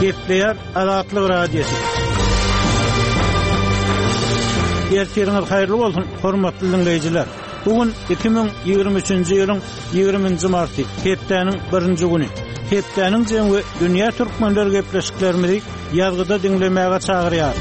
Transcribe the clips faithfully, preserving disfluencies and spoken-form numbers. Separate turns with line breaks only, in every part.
Gepleýär Azatlyk radiosu. Ertirňiz haýrly bolsun, hormatly dinleýijiler. Bugün iki bin ýygrimi üçinji ýylyň ýygrimiňji marty, hepdeniň birinji güni. Hepdeniň jeňi dünýä türkmenleri gepleşiklerimizi ýazgyda dinlemäge çagyrýar.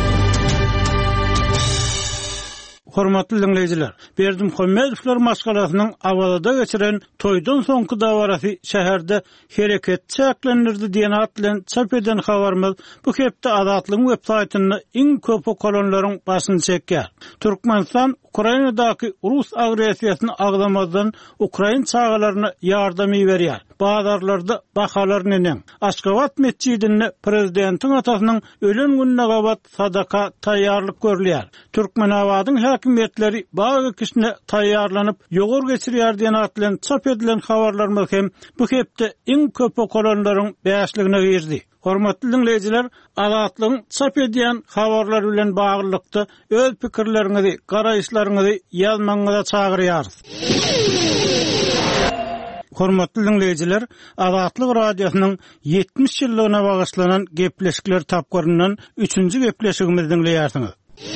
Hormatly dinleýijiler, Berdim Hömmedowler maşgalasynyň awalda geçiren toýdan soňky dawarasy şäherde hereket çäklendirdi diýen at bilen çap eden habarymyz bu hepde Azatlyk web saýtyny iň köp okulanylaryň başyny çekýär. Türkmenistan Ukrainadaky Rus agresiýasyny agdamazdan Ukrain çağalaryna ýardamy berýär. Bazarlarda bahalar nenen. Aşgabat mescidinde prezidentiň atasynyň ölen gününe gabat sadaka taýýarlyk görülýär. Türkmenabadyň häkimetleri baga kişine taýýarlanyp ýogor geçirýär diýen at bilen çap edilen habarlarymyz hem bu hepde iň köp okulanylaryň bäşligine girdi. Hormatly dinleýijiler, Azatlygyň çap edýän habarlar bilen baglykda öz pikirleriňizi, garaýşlaryňyzy ýazmaňyza çagyrýarys. Hormatly dinleýijiler, Azatlyk radiosynyň ýetmiş ýyllygyna bagyşlanan gepleşikler tapgaryndan üçünji gepleşigimizi dinleýärsiňiz.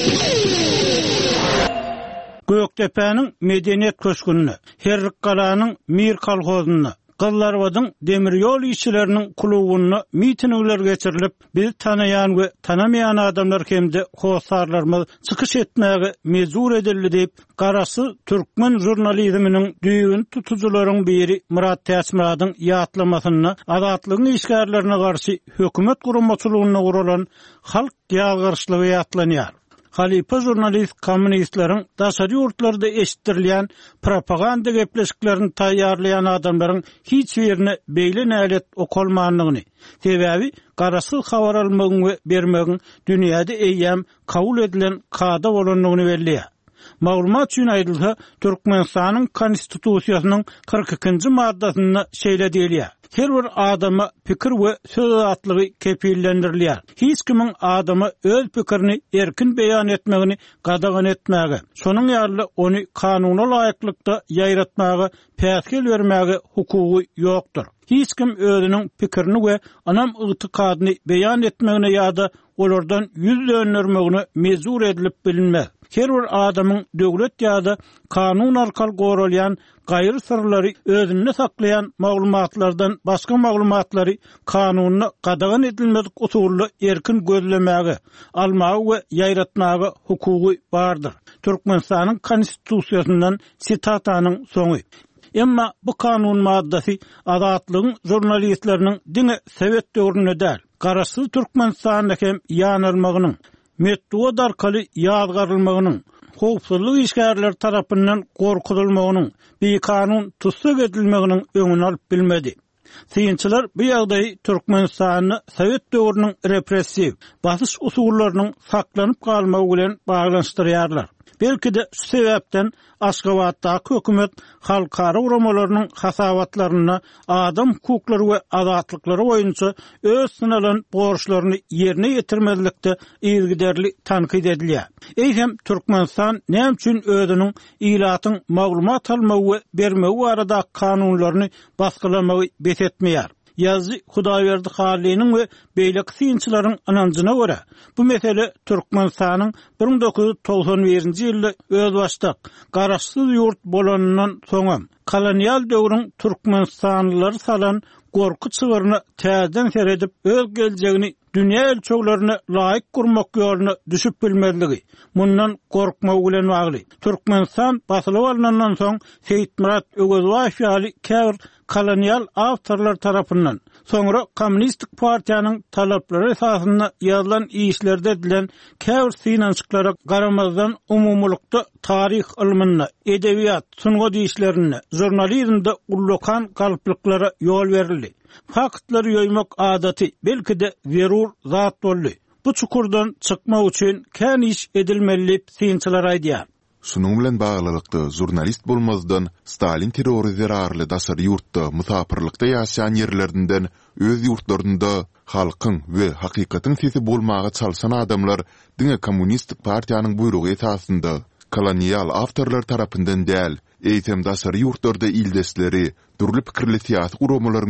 Göktepe'niň medeniýet köşkünini, Herrik Galanyň Mir kolhozyny, Gyllarbadyň demir ýol işçileriniň klubyny mitingler geçirilip, biz tanaýan we tanamaýan adamlar hemde howsarlarymyz çykyş etmäge mezur edildi diýip garasy türkmen jurnalizminiň düýün tutujularyň biri Murat Täsmiradyň ýatlamasyny Azatlygyň işgärlerine garşy hökümet guramaçylygyna guralan halk ýalgarçylygy ýatlanýar. Halipa jurnalist kommunistlaryň daşary ýurtlarda eşitdirilýän propaganda gepleşiklerini taýýarlayan adamlaryň hiç ýerine beýle nälet okulmanlygyny, sebäbi garasyl habar almagyň we bermegiň dünýäde eýýäm kabul edilen kada bolanlygyny belliýär. Maglumat üçin aýdylsa, Türkmenistanyň konstitusiýasynyň kırk ikinji maddasyna şeýle diýilýär. Her bir adama pikir we söz azatlygy kepillendirilýär. Hiç kimiň adama öz pikirini erkin beýan etmegini gadagan etmäge, şonuň ýaly ony kanuny laýyklykda ýaýratmagy, päsgel bermäge hukugy ýokdur. Hiç kim özüniň pikirini we anam ygtykadyny beýan etmegine ýa-da olardan ýüz döndürmegine mezur edilip bilinmez. Her bir adamyň döwlet ýa-da kanun arkaly goralýan gaýry sırlary özünde saklayan maglumatlardan başga maglumatlary kanunyna gadagan edilmedik usuly erkin gözlemäge, almagy we ýaýratmagy hukugy bardyr. Türkmenistanyň konstitusiýasyndan sitatanyň soňy. Emma bu kanun maddasy Azatlygyň jurnalistleriniň diňe Sowet döwrüne däl, garasy Türkmenistanda hem ýanylmagynyň, metduat arkaly ýazgarylmagynyň, howpsuzlyk işgärleri tarapyndan gorkutulmagynyň, bir kanun tutsak edilmeginiň öňüni alyp bilmedi. Syýançylar bu ýagdaýy Türkmenistanyň Sowet döwrüniň repressiw basyş usullarynyň saklanyp galmagy bilen baglanşdyrýarlar. Belki de şu sebäpden Aşgabatdaky hökümet halkara uramalarynyň hasawatlaryna adam hukuklary we azatlykları boýunça öz synalan borçlaryny ýerine ýetirmezlikde ýylgyderli tankyd edilýär. Eýsem Türkmenistan näme üçin özüniň ilatyň maglumat almagy we bermegi arada kanunlaryny baskylamagy betetmeýär? Yazı Hudaýberdi Haliniň we beýleki syňçylaryň ananjyna görä, bu mesele Türkmenistanyň bir bin dokuz ýuz togson birinji ýylda öz başdak garaşsyz ýurt bolanyndan soňam kolonial döwrüň Türkmenistanlylary salan gorku çygyryny täzeden seredip öz geljegini dünýä ölçeglerine laýyk gurmak ýolyna düşüp bilmezligi, mundan gorkmak bilen bagly. Türkmenistan basylyp alynandan soň Seyitmurat Ögezbaýew ýaly käbir kolonial awtorlar tarapyndan, soňra Kommunistik partiýanyň talaplary esasynda ýazylan işlerde edilen käbir synançyklara garamazdan umumlukda tarih ilmine, edebiýat, sungat işlerine, jurnalizmde ullokan galyplyklara ýol berildi. Faktları ýoýmak adaty belki de zerur zat boldy. Bu çukurdan çykmak üçin kän iş edilmeli syňçylar aýdýar.
Şunun bilen baglykda jurnalist bolmazdan Stalin terrori zerarly daşary ýurtda musapirlikde ýaşaýan ýerlerinden öz ýurtlarynda halkyň we hakykatyň sesi bolmagy çalşan adamlar diňe kommunistik partiýanyň buyrugy esasynda kolonial awtorlar tarapyndan däl, eýtem daşary ýurtlarda ildesleri, durly pikirli siýasy uramalaryň